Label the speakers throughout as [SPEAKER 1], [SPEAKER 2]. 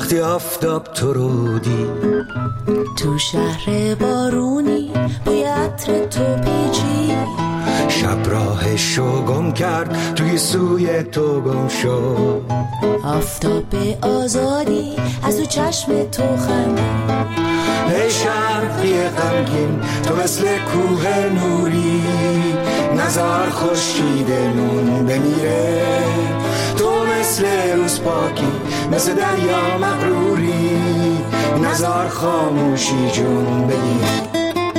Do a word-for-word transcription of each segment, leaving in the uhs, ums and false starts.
[SPEAKER 1] وقتی آفتاب تو رو دید،
[SPEAKER 2] تو شهر بارونی بوی عطر تو پیچی،
[SPEAKER 1] شب راهشو گم کرد توی سوی تو گم شد،
[SPEAKER 2] آفتاب آزادی از تو چشم تو خندید.
[SPEAKER 1] ای شرقی غمگین تو مثل کوه نوری، نزار خورشیدمون بمیره، تو مثل روز پاکی مثل دریا مغروری، نزار خاموشی جون بگیره.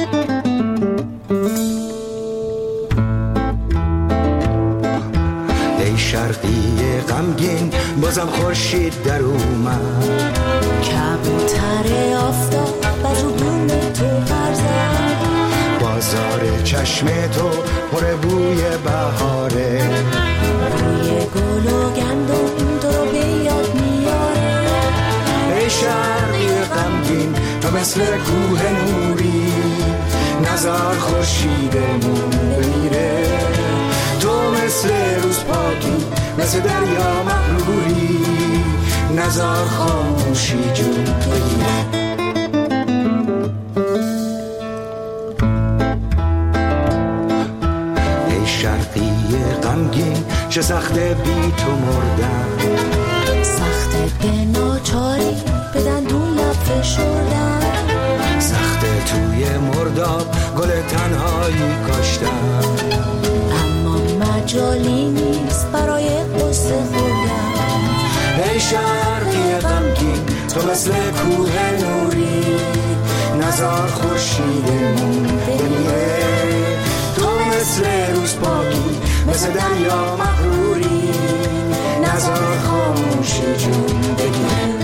[SPEAKER 1] ای شرقی غمگین بازم خورشید در اومد،
[SPEAKER 2] کبوتر آفتاب و رو بوم تو برزد،
[SPEAKER 1] بازار چشم تو پر بوی بهاره،
[SPEAKER 2] بوی گل و گندم تو رو به یاد میاره.
[SPEAKER 1] ای شرقی غمگین تو مثل کوه نوری، نزار خورشیدمون بمیره، تو مثل روز پاکی مثل دریا مغروری، نزار خاموشی جون بگیره. ای شرقی غمگین چه سخته بی تو مردن،
[SPEAKER 2] سخته به ناچاری به دندون لب فشردن،
[SPEAKER 1] سخته توی مرداب گل تنهایی کاشتن،
[SPEAKER 2] اما مجالی نیست برای قصه خوردن.
[SPEAKER 1] ای شرقی غمگین تو مثل کوه نوری، نزار خورشیدمون بمیره، تو مثل روز پاکی مثل دریا مغروری، نزار خاموشی جون بگیره.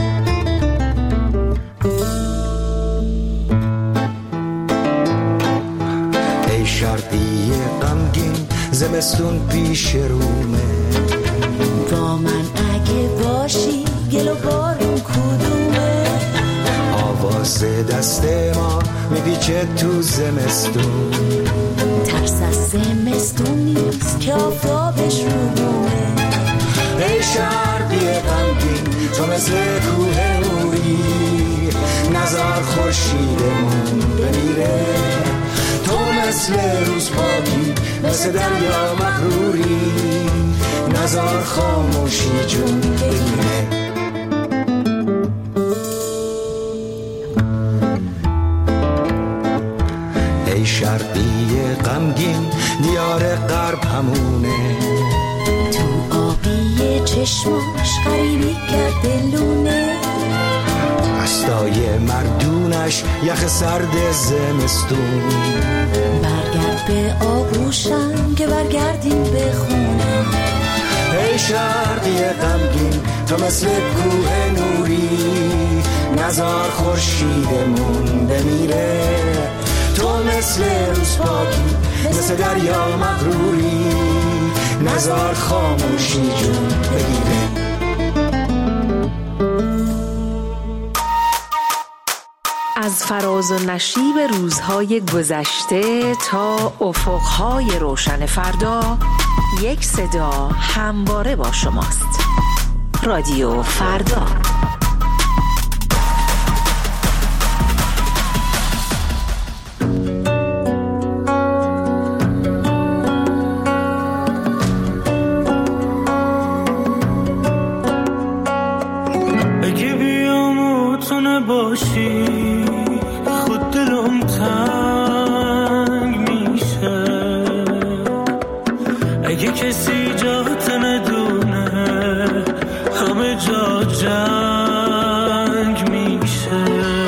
[SPEAKER 1] ای شرقی غمگین زمستون پیش رومه،
[SPEAKER 2] با من اگه باشی گل و بارون کدومه،
[SPEAKER 1] آواز دست ما میپیچه تو زمستون،
[SPEAKER 2] ترس از زمستون نیست که آفتابش رو بومه.
[SPEAKER 1] ای شرقی غمگین تو مثل کوه نوری، نزار خورشیدمون بمیره، تو مثل روز پاکی مثل دریا مغروری، نزار خاموشی جون بگیره. ای شرقی غمگین دیار غرب همونه،
[SPEAKER 2] تو آبی چشماش غریبی کرده لونه،
[SPEAKER 1] دستای مردونش یخ سرد زمستون،
[SPEAKER 2] برگرد به آغوشم که برگردیم به خونه.
[SPEAKER 1] ای شرقی غمگین تو مثل کوه نوری، نزار خورشیدمون بمیره، تو مثل روز پاکی مثل دریا مغروری، نزار خاموشی جون بگیره.
[SPEAKER 3] از فراز و نشیب روزهای گذشته تا افقهای روشن فردا، یک صدا همواره با شماست. رادیو فردا.
[SPEAKER 4] اگه بیام تو نباشی خود دلم تنگ میشه، اگه کسی جات ندونه همه جا جنگ میشه،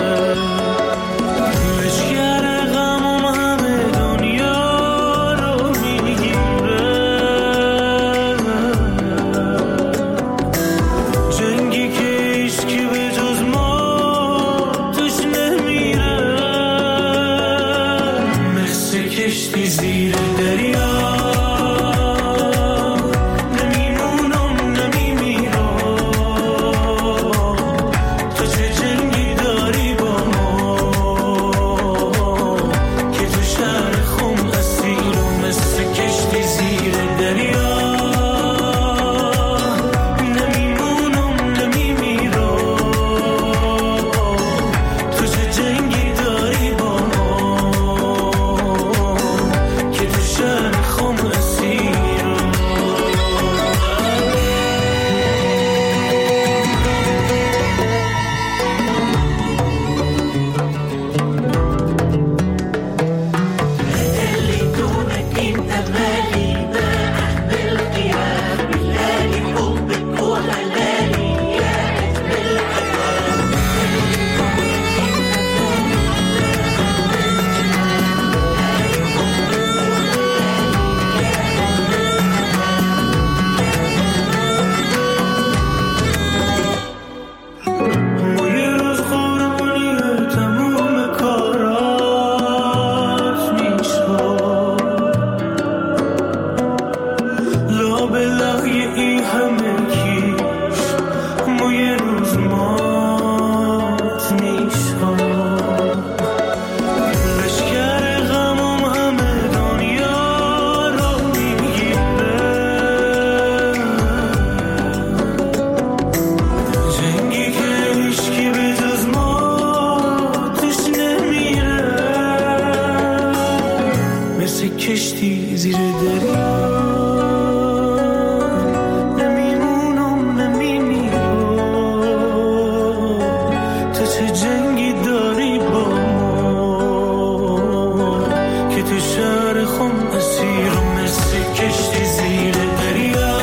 [SPEAKER 4] مشکل غمم همه دنیا رو میگیره، جنگی که هیچکی به جز ما توش نمیره، مثل کشتی زیر دریا کشتی زیر دریا. نمیمونم نمیمیرم، تو چه جنگی داری با ما که تو شهر خم اسیرم مثل کشتی زیر دریا.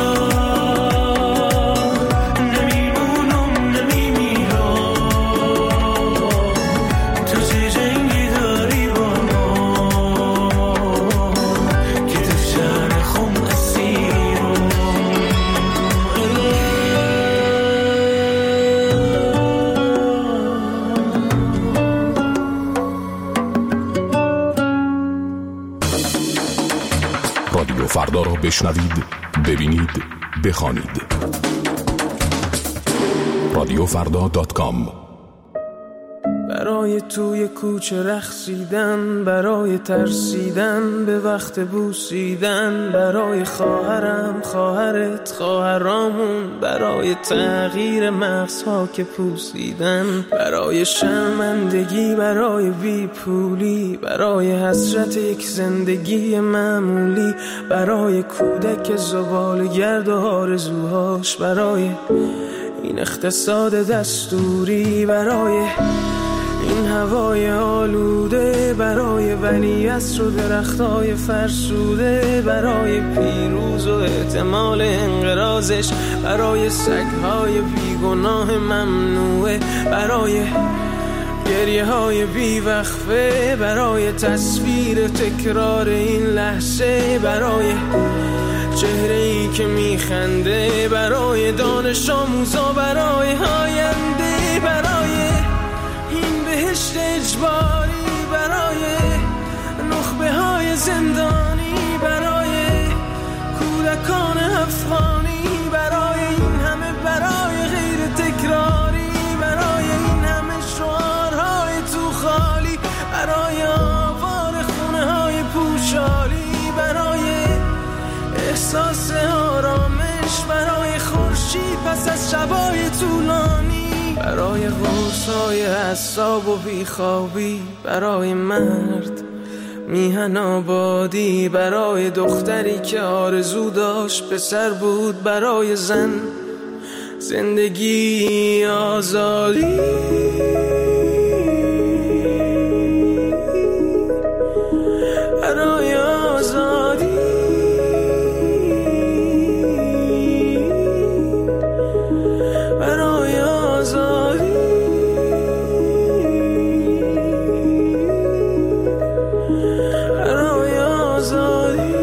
[SPEAKER 5] رادیو فردا را بشنوید، ببینید، بخوانید. رادیو فردا دات کام.
[SPEAKER 4] برای توی کوچه رقصیدن، برای ترسیدن به وقت بوسیدن، برای خواهرم خواهرت خواهرامون، برای تغییر مغزها که پوسیدن، برای شرمندگی، برای بی پولی، برای حسرت یک زندگی معمولی، برای کودک زباله‌گرد و آرزوهاش، برای این اقتصاد دستوری، برای این هوای آلوده، برای ولیعصر و درختای فرسوده، برای پیروز و احتمال انقراضش، برای سگهای بیگناه ممنوعه، برای گریه های بیوقفه، برای تصویر تکرار این لحظه، برای چهره‌ای که میخنده، برای دانش آموزا، برای آینده، برای این بهشت اجباری، برای نخبه های زندانی، برای کودکان افغانی، برای این همه برای غیر تکراری، برای این همه شعارهای تو خالی، برای آوار خونه های پوشالی، برای احساس آرامش، برای خورشید پس از شبای طولانی، برای غوصای اعصاب و بیخوابی، برای مرد میهن آبادی، برای دختری که آرزو داشت پسر بود، برای زن زندگی آزادی، برای آزادی، برای آزادی، برای آزادی.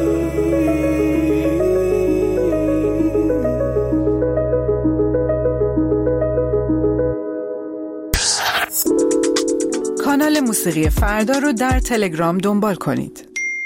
[SPEAKER 6] کانال موسیقی فردا رو در تلگرام دنبال کنید.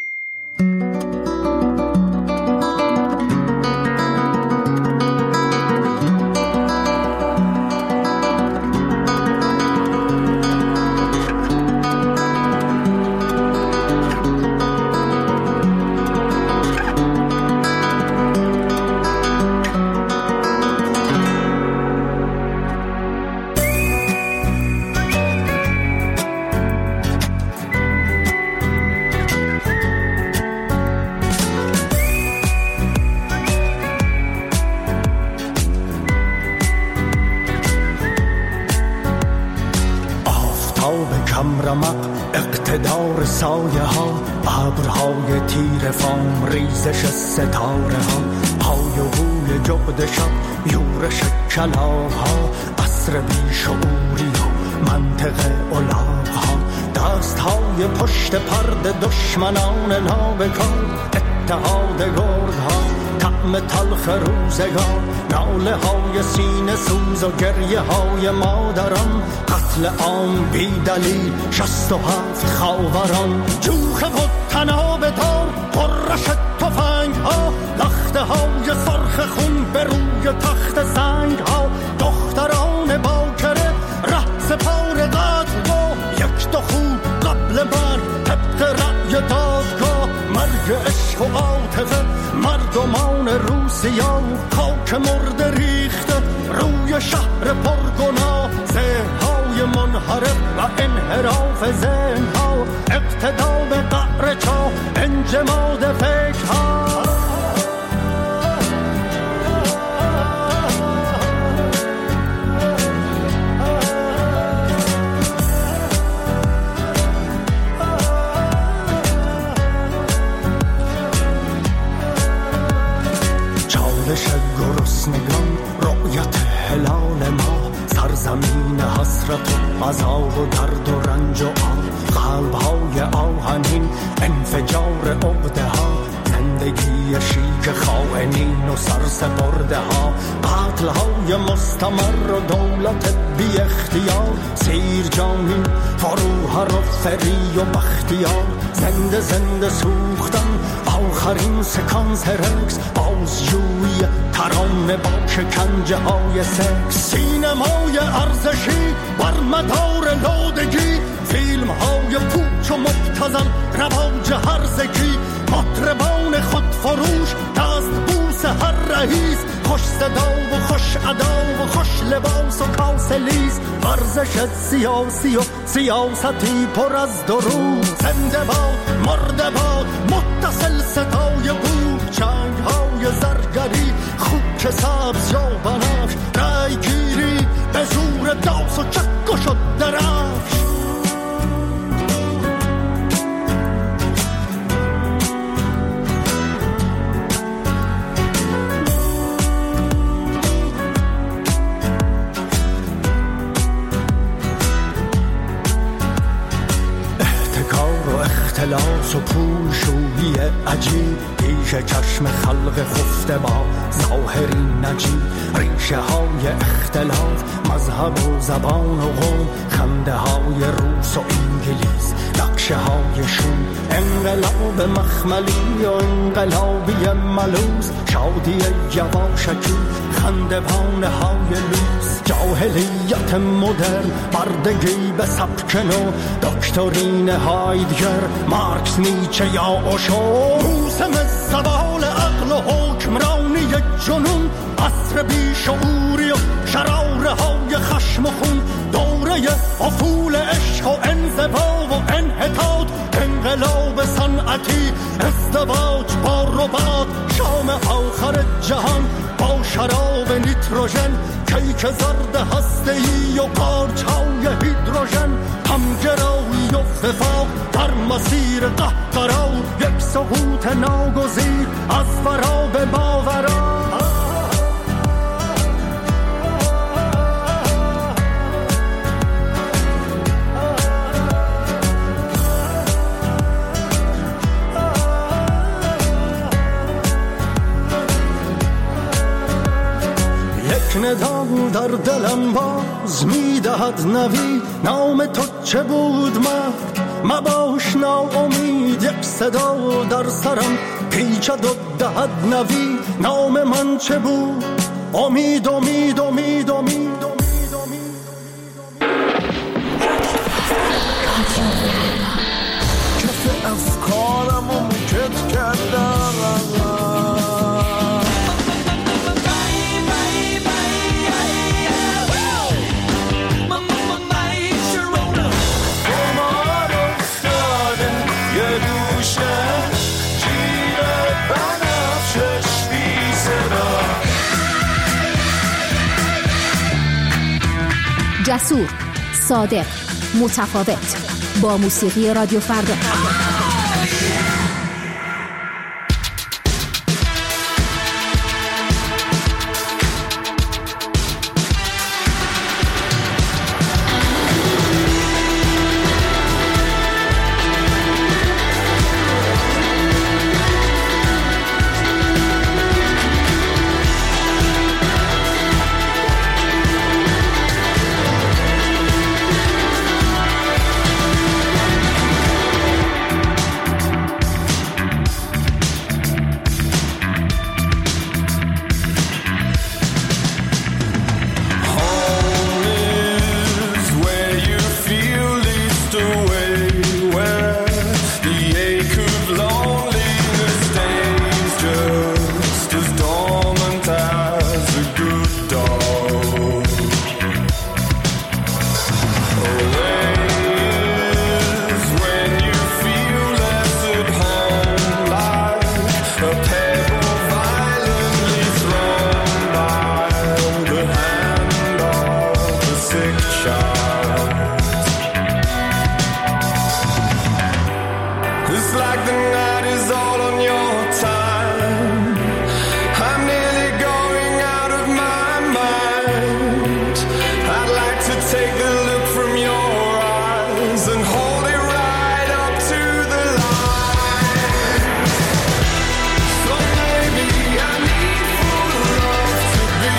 [SPEAKER 1] اقتدار سایه ها، ابرهای تیر فام، ریزش ستاره ها، های و بوی جغد شب، یورش کلاها، عصر بیشعوری و منطق الاغ ها، دست های پشت پرده دشمنان نابکار، اتحاد گرد ها، طعم تلخ روزگار، ناله های سینه سوز و گریه های مادران، قتل عام بی دلیل، شست و هفت خاوران، جوخ و تناب دار، قرش تفنگ ها، لخته های سرخ خون به روی تخت سنگ ها، دختران باکره ره سپار قتل ها، یک دو خون قبل مرگ طبق رأی دادگاه، مرگ عشق و عاطفه، مردمان روسیا، خاک مرده ریخته روی شهر پرگناه، ذهن‌های منحرف و انحراف ذهن‌ها، اقتدار قتل زهر چا انجماد فکرها. چالش گرسنگان رؤیت هلال ما، سرزمین حسرت و عذاب و درد و رنج و آه، قلب‌های آهنین انفجار عقده ها، زندگی شیک خائنین و سرسپرده ها، قتل های مستمر و دولت بی اختیار، سیر جانین فروهر و فری و بختیار، زنده زنده سوختن آخرین سکانس رکس، بازجویی ترانه با شکنجه های سکس، سینمای ارزشی بر مدار لودگی، فیلم های پوچ و مبتذل رواج هرزگی، مطربان خود فروش دست بوس هر رئیس، خوش صدا و خوش ادا و خوش لباس و کاسلیز، ورزش سیاسی و سیاستی پر از درود، زنده باد مرده باد متصل صدای بود، چنگ های زرگری خوک سبز یا بنفش، رای گیری به زور داس و چک و شد درفش. اختلاس و پول شویی عجیب، پیش چشم خلق خفته با ظاهری نجیب، ریشه های اختلاف مذهب و زبان و قوم، خنده های روس و انگلیس، نقشه های شوم، انقلاب مخملی و انقلابی ملوس، شادی یواشکی خندوانه های لوس، جاهلیت مدرن بردگی به سبک نو، دکترین هایدگر مارکس نیچه یا اوشو، موسم زوال عقل و حکمرانی جنون، عصر بیشعوری و شراره های خشم و خون، دوره افول عشق و انزوا و انحطاط، انقلاب صنعتی ازدواج با رباط، شام آخر جهان با شراب نیتروژن، کیک زرد هسته‌ای و قارچ‌های هیدروژن، همگرایی و وفاق در مسیر قهقرا، یک سقوط ناگزیر از فرا به باورا. ندا در دلم باز میدهد نوی، نام تو چه بود مرد مباش ناامید، یک صدا در سرم پیچد و دهد نوی، نام من چه بود؟ امید امید امید امید امید امید. کف افکارم و مکت کردم،
[SPEAKER 7] جسور، صادق، متفاوت، با موسیقی رادیو فردا.
[SPEAKER 8] like the night is all on your time. I'm nearly going out of my mind. I'd like to take the look from your eyes and hold it right up to the light. So maybe I need for love to be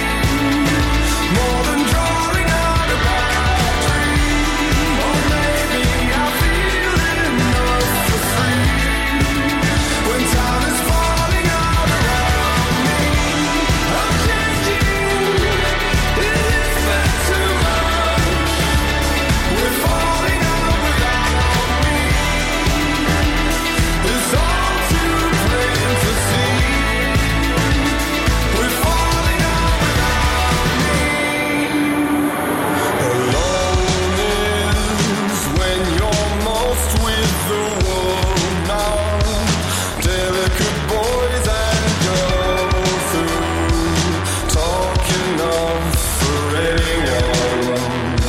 [SPEAKER 8] more than drawing out a bad dream. Or maybe I feel enough for free when time is falling out around me. I'm changing, it is been too much. We're falling out without me. It's all too plain to see. We're falling out without me. Alone is when you're most with the world now. Delicate boys and girls who talk enough for anyone.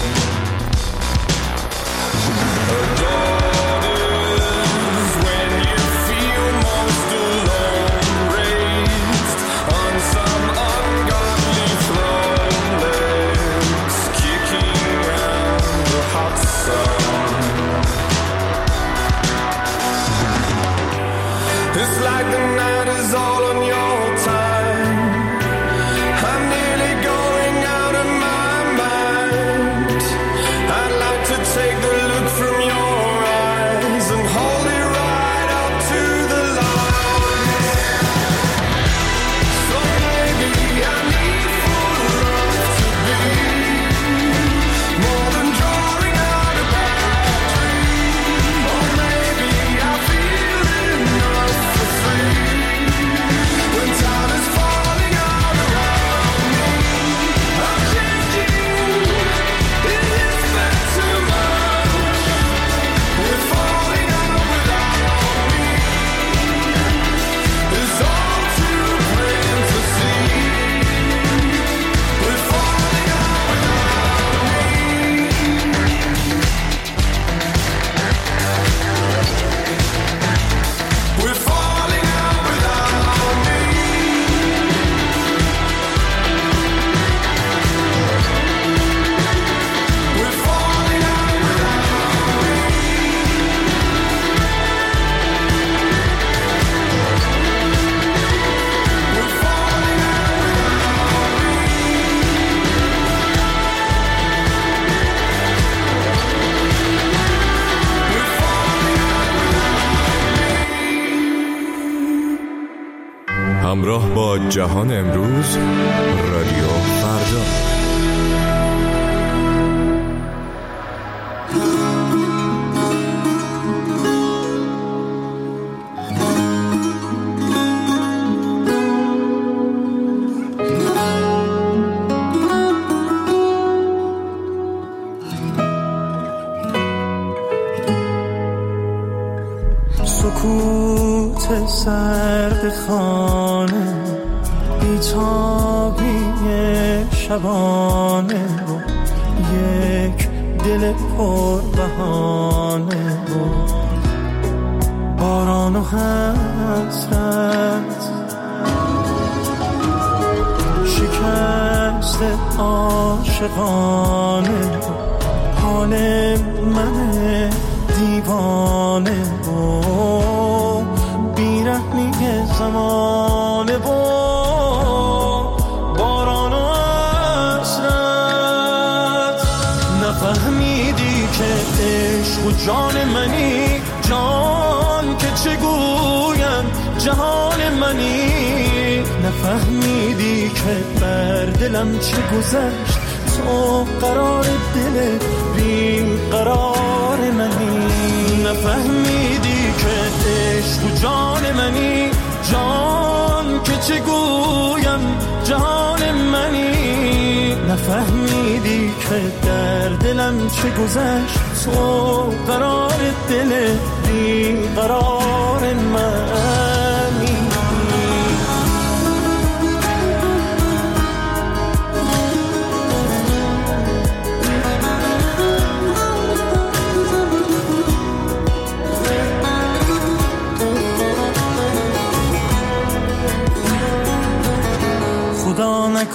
[SPEAKER 8] Alone is when you feel most alone, raised on some ungodly throne, legs kicking round the hot sun. It's like the night is all on your time. I'm nearly going out of my mind. I'd like to take the look from your eyes and hold it right up to the light. So maybe I need for love to be more than drawing out a bad dream. Or maybe I feel enough for free when time is falling out around me. I'm changing, it has been too much. We're falling out without me. It's all too plain to see. We're falling out without me. We're falling out without me. We're falling out without me. We're falling out without me. We're falling out without me.
[SPEAKER 9] همراه با جهان امروز، رادیو فردا.
[SPEAKER 4] سکوت سرد خانه، بی‌تابی شبانه و یک دل پر بهانه و باران و حسرت، شکست عاشقانه و حال من دیوانه و بیرحمی زمانه و باران و حسرت. نفهمیدی که عشق و جان منی، جان که چگویم جهان منی. نفهمیدی که بر دلم چه گذشت، تو قرار دل بی قرار منی. نفهمیدی که عشق و جان منی، جان که چگویم جهان منی. نفهمیدی که در دلم چه گذشت، تو قرار دل بی قرار منی.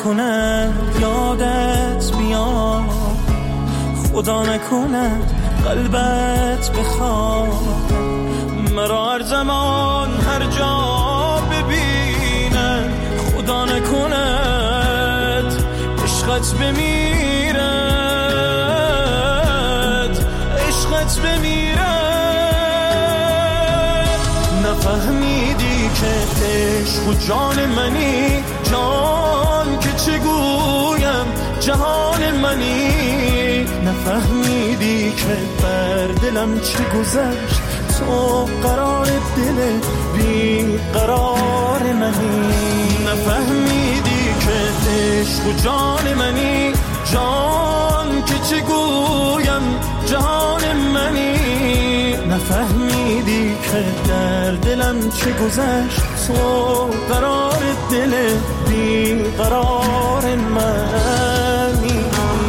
[SPEAKER 4] نکنه یادت بیاد، خدا نکنه قلبت بخواد مرا هر زمان هر جا ببینه، خدا نکنه عشقت بمیره، عشقت بمیره. نفهمیدی که عشق و جان منی، جان که چگویم جهان منی. نفهمیدی که بر دلم چه گذشت، تو قرار دل بی قرار منی. نفهمیدی که عشق و جان منی، جان که چگویم جهان منی. نفهمیدی که در دلم چه گذشت، تو قرار دل بی قرار منی.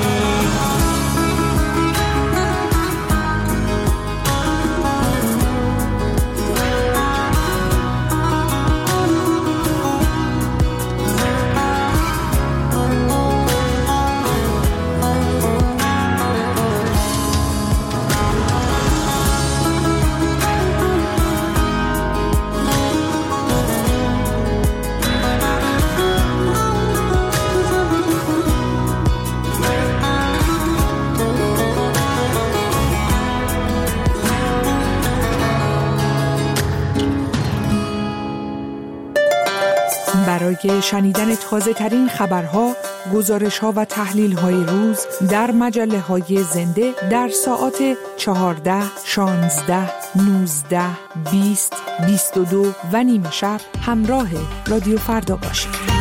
[SPEAKER 6] برای شنیدن تازه ترین خبرها، گزارش ها و تحلیل های روز در مجله های زنده در ساعات چهارده، شانزده، نوزده، بیست، بیست و دو و نیمه شب همراه رادیو فردا باشید.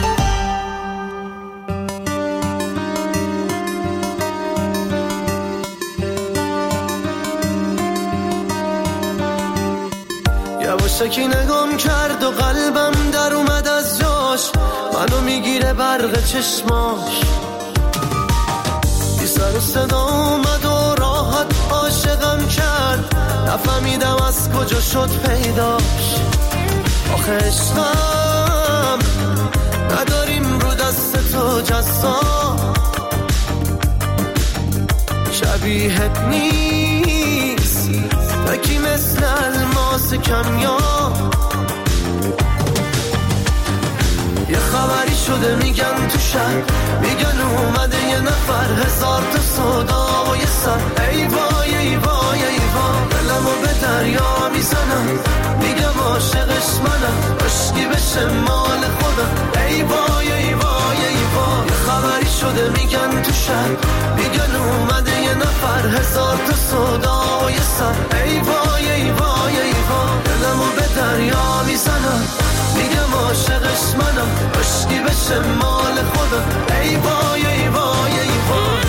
[SPEAKER 10] یواشکی نگام کرد و قلبم در اومد از جاش، منو میگیره برق چشماش. بی سر و صدا اومد و راحت عاشقم کرد، نفهمیدم از کجا شد پیداش. آخه عشقم نداریم رو دست تو جزا، شبیهت نیست تکی مثل الماس کمیا. یه خبری شده میگن تو شهر، میگن اومده یه نفر، هزار تا صدا و یه سر. ای وای ای وای ای وای دلمو به دریا میزنم، میگم عاشقش منم، عشقی بشه مال خودم. ای وای ای وای ای وای یه خبری شده میگن تو شهر، میگن اومده یه نفر، هزار تا صدا و یه سر. ای وای ای وای ای وای دلمو به دریا میزنم، میگم عاشقش منم، عشقی بشه مال خودم. ای وای ای وای ای وای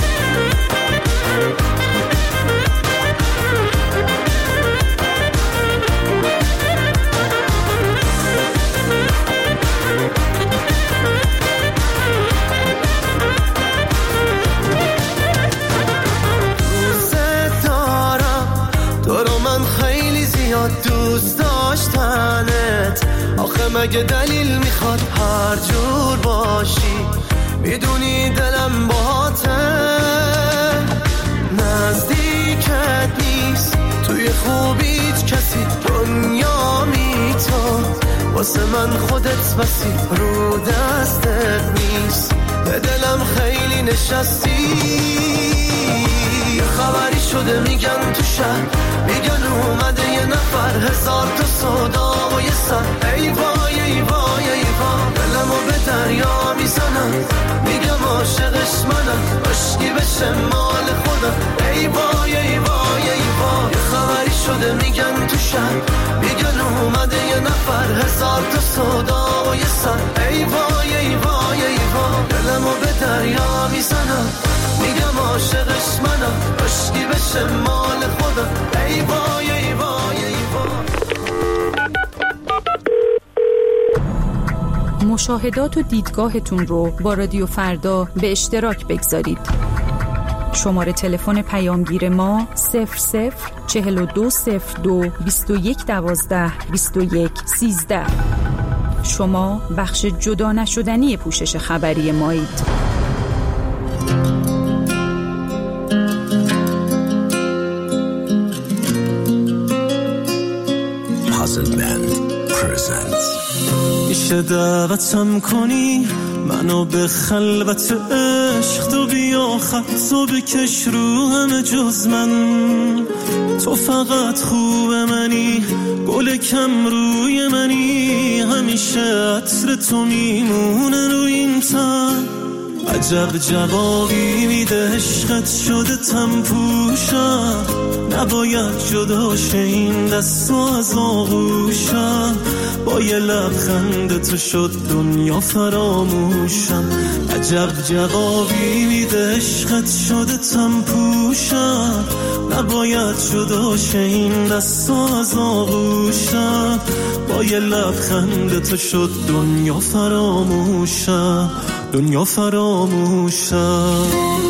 [SPEAKER 10] دوست دارم تو رو، من خیلی زیاد دوست داشتنت. آخه مگه دلیل میخواد هر جور باشی، میدونی دلم باهاته. نزدیکت نیست توی خوبیت کسی، دنیا میتون واسه من خودت بسی، رو دستت نیست به دلم خیلی نشستی. یه خبری شده میگن تو شهر، میگن اومده یه نفر، هزار تا صدا و یه سر. ای وای ای وای ای وای دلمو به دریا میزنم، میگم عاشقش منم، عشقی بشه مال خودم. ای وای ای وای ای وای یه خبری شده میگن تو شهر، میگن اومده یه نفر، هزار تا صدا و یه سر. ای وای ای وای ای وای دلمو به دریا میزنم، میگم عاشقش منم، عشقی بشه مال خودم. ای وای ای وای ای وای.
[SPEAKER 11] مشاهدات و دیدگاهتون رو با رادیو فردا به اشتراک بگذارید. شماره تلفن پیامگیر ما صفر صفر چهل و دو صفر دو بیست و یک دوازده بیست و یک سیزده. شما بخش جدا نشدنی پوشش خبری مایید.
[SPEAKER 1] Puzzle Band presents.
[SPEAKER 4] میشه دعوتم کنی منو به خلوت عشق، تو بیا خطو بکش رو همه جز من. تو فقط خوب منی، گل کم روی منی، همیشه عطر تو میمونه روی این تن. عجب جوابی میده عشقت شده تم پوشم، نباید جدا شه این دست از آغوشم. با یه لبخند تو شد دنیا فراموشم. عجب جوابی میده عشقت شده تم پوشم، نباید جدا شه این دست از آغوشم. با یه لبخند تو شد دنیا فراموشم، دنیا فراموشم.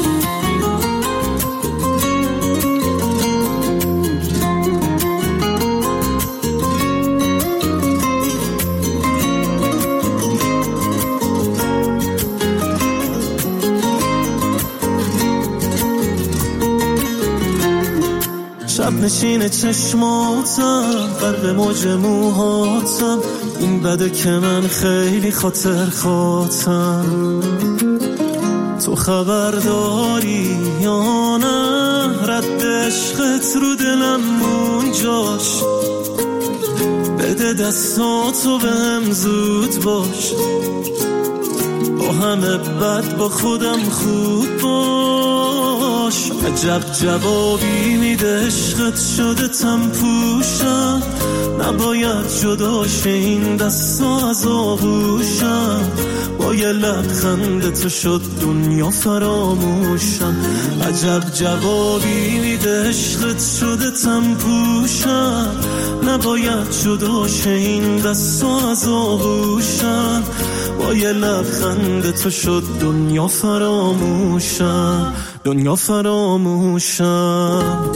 [SPEAKER 4] شب نشین چشماتم، برق موج موهاتم، این بده که من خیلی خاطر خاطم. تو خبر داری یا نه رد عشقت رو دلم اونجاش؟ بده دستاتو بهم زود باش، با همه بد با خودم خوب باش. عجب جوابی میده عشقت شده تم پوشم، نباید جدا شه این دستا از آغوشم. با یه لبخند تو شد دنیا فراموشم. عجب جوابی میده عشقت شده تم پوشم، نباید جدا شه این دستا از آغوشم. با یه لبخند تو شد دنیا فراموشم، دنیا فراموشم.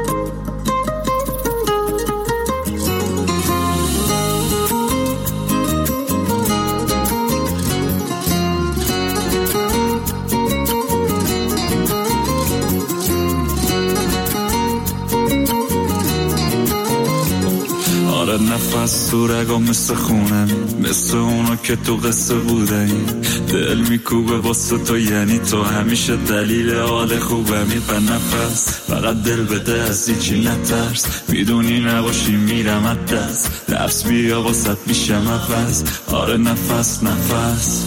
[SPEAKER 12] نفس تو رگا مثل خونم، مثل اونا که تو قصه بودن. دل میکوبه واسه تو، یعنی تو همیشه دلیل حال خوبمی. به نفس فقط دل بده از هیچی نترس، میدونی نباشی میرم از دست. لفظ بیا واسه میشم عوض. آره نفس نفس.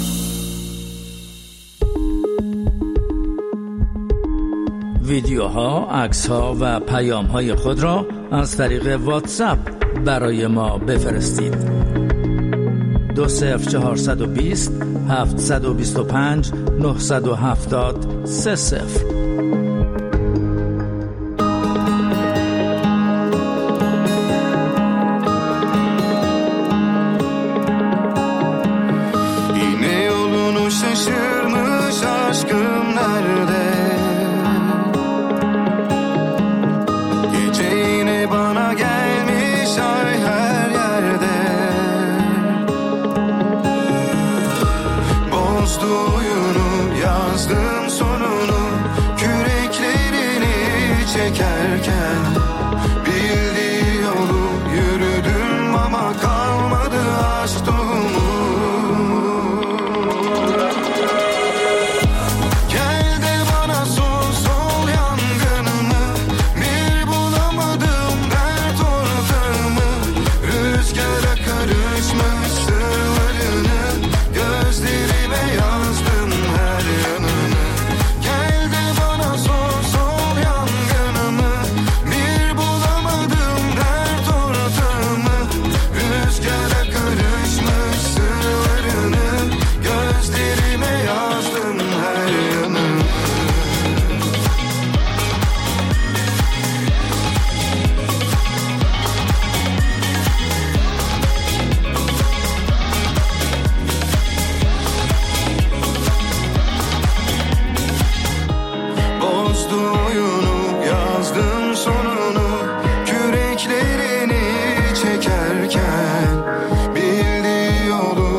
[SPEAKER 13] ویدیوها، عکس‌ها و پیام‌های خود را از طریق واتساپ برای ما بفرستید. دو صفر چهارصد و بیست هفتصد و بیست و پنج نهصد و هفتاد سه صفر.
[SPEAKER 8] Yine yolunu şaşırmış aşkım nerede? Gece yine bana gelmiş ay her yerde. Bozdu oyunu, yazdım sonunu, küreklerini çekerken. Bildiği yolu yürüdüm ama kalmadı aşk tohumu. Gel de bana sor, sol yangınımı, bir bulamadım dert ortağımı. Rüzgara karışmış sırlarını, gözlerime yazdım her yanını. Gel de bana sor, sol yangınımı, bir bulamadım dert ortağımı. Rüzgara karışmış sırlarını, gözlerime yazdım her yanını. Bozdu oyunu, yazdım sonunu, küreklerini çekerken. Bildiği yolu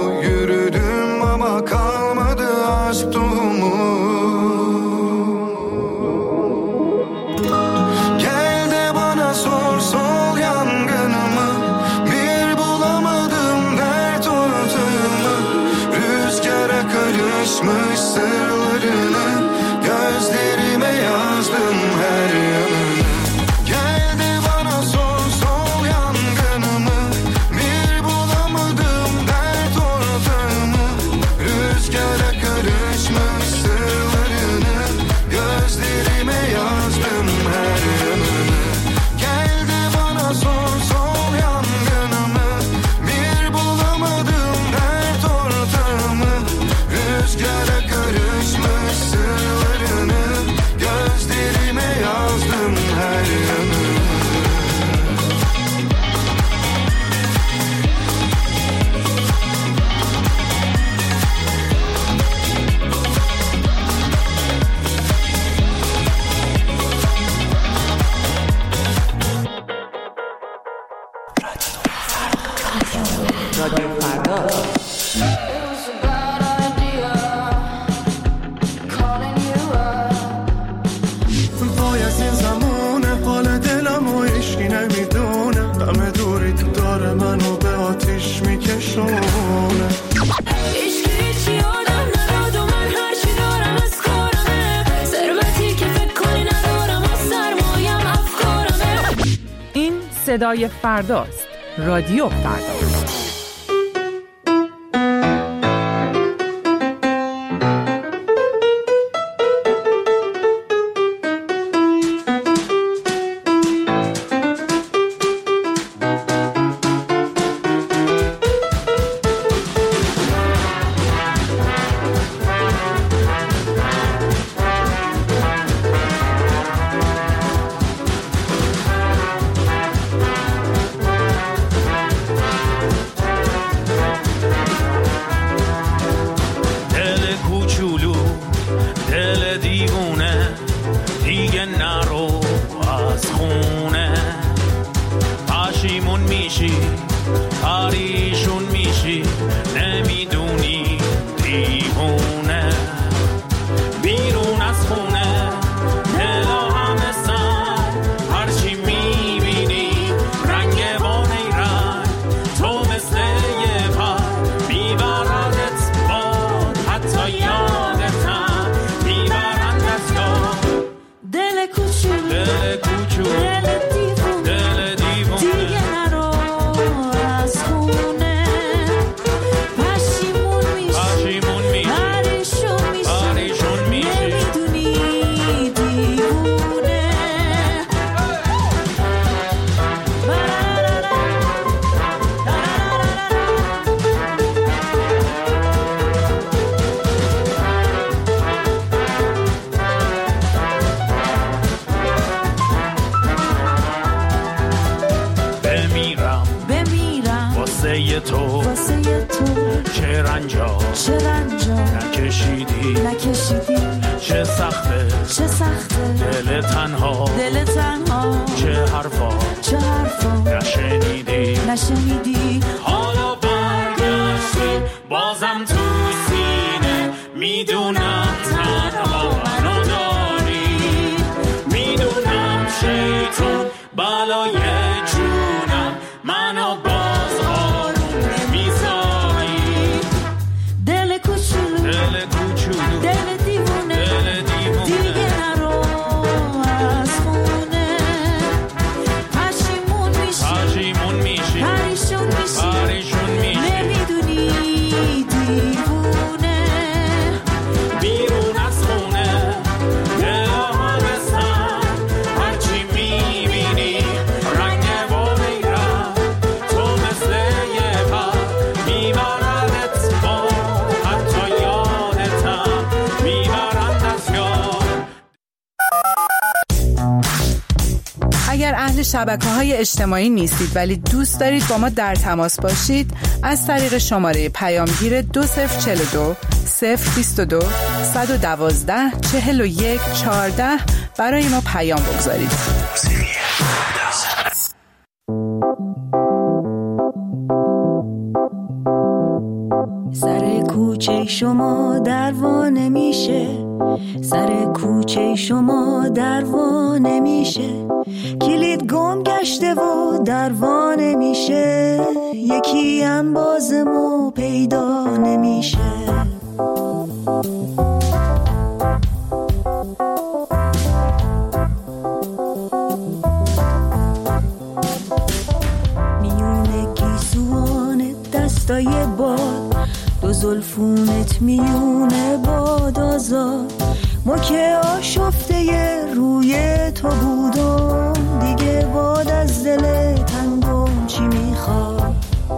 [SPEAKER 3] رادیو فردا.
[SPEAKER 10] وای از این زمونه حال دلم و عشقی نمیدونه، غم دوری تو داره منو به آتیش میکشونه.
[SPEAKER 6] صدای فرداست. رادیو فردا.
[SPEAKER 14] شبکه‌های اجتماعی نیستید ولی دوست دارید با ما در تماس باشید، از طریق شماره پیامگیر دو صفر چهل و دو صفر بیست و دو صد و دوازده چهل و یک چهارده برای ما پیام بگذارید.
[SPEAKER 2] سر کوچه شما دروا نمیشه، سر کوچه شما دروا نمیشه، کلید گم گشته و دروا نمیشه، یکی هم بازمو پیدا نمیشه. میونه گیسوان دستای باد، دو زلفونت میونه باد آزاد، ما که آشفته روی تو بودم، دیگه باد از دل تنگم چی میخواد.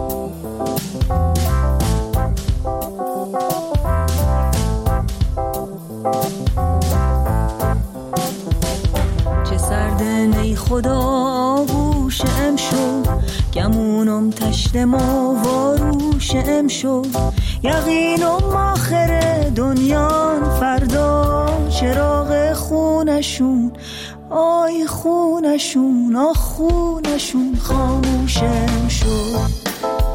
[SPEAKER 2] چه سردن ای خدا گوشم شد، گمونم تشتم و واروشم شد، یقینم آخر دنیان فردا، چراغ خونشون آی خونشون آ خونشون خاموشم شد.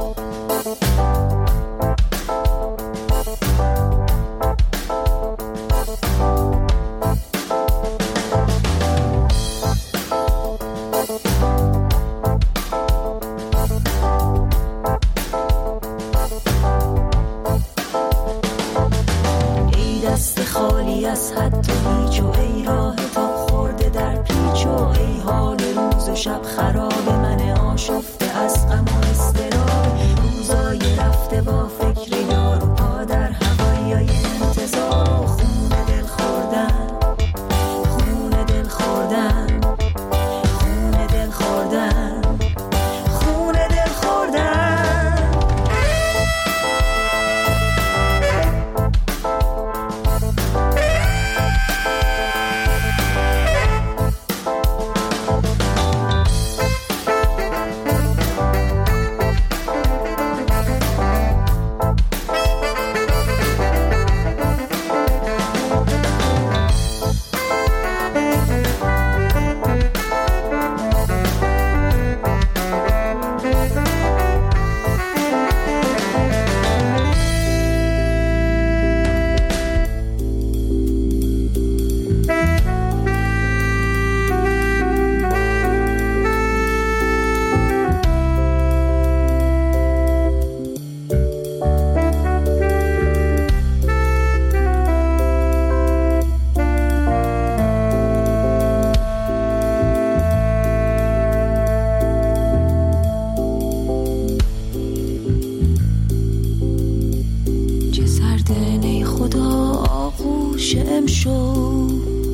[SPEAKER 2] امشو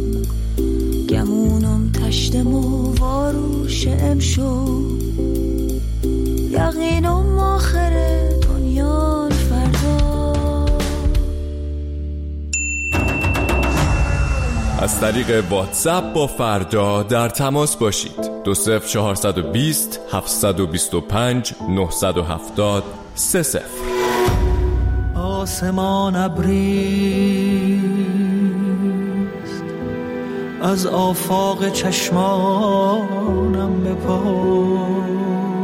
[SPEAKER 2] گمونم تشتم و واروش امشو یقینم آخر دنیا فردا.
[SPEAKER 9] از طریق واتساپ با فردا در تماس باشید. دو صفر چهارصد و بیست هفتصد و بیست و پنج نهصد و هفتاد سه صفر.
[SPEAKER 1] آسمان ابریست از آفاق چشمانم بپرس،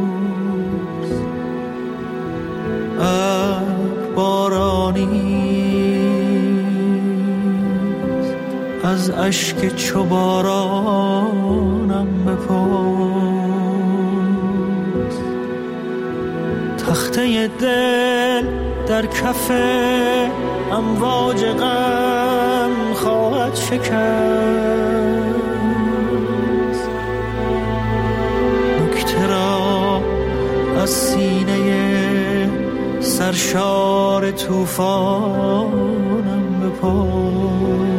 [SPEAKER 1] ابر بارانیست از اشک چو بارانم بپرس. تخته دل در کف امواج غم خواهد شکست، نکته را از سینه سرشار توفانم بپرس.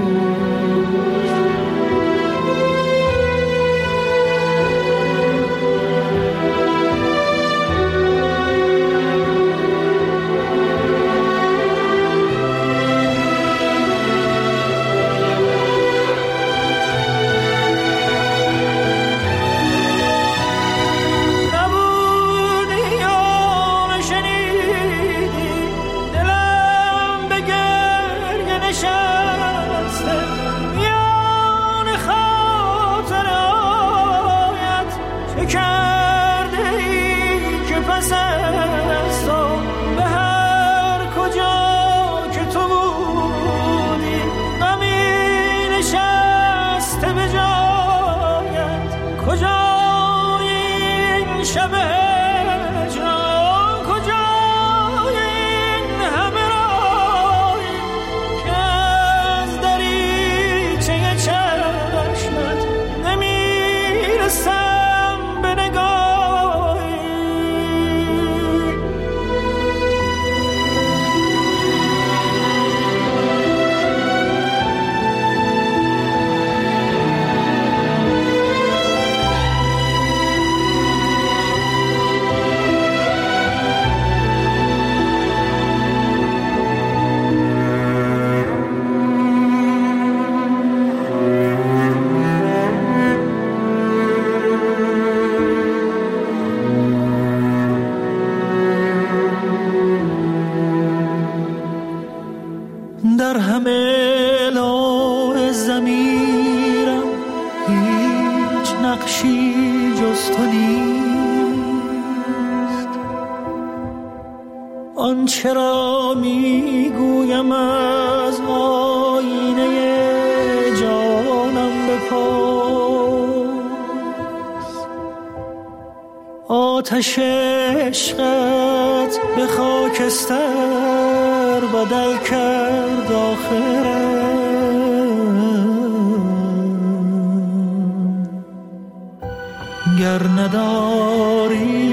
[SPEAKER 1] در همه لوح ضمیرم هیچ نقشی جز تو نیست، آنچه را میگویم از آینه جانم بپرس. آتش عشقت به خاکستر بدل کرد آخرم، گر نداری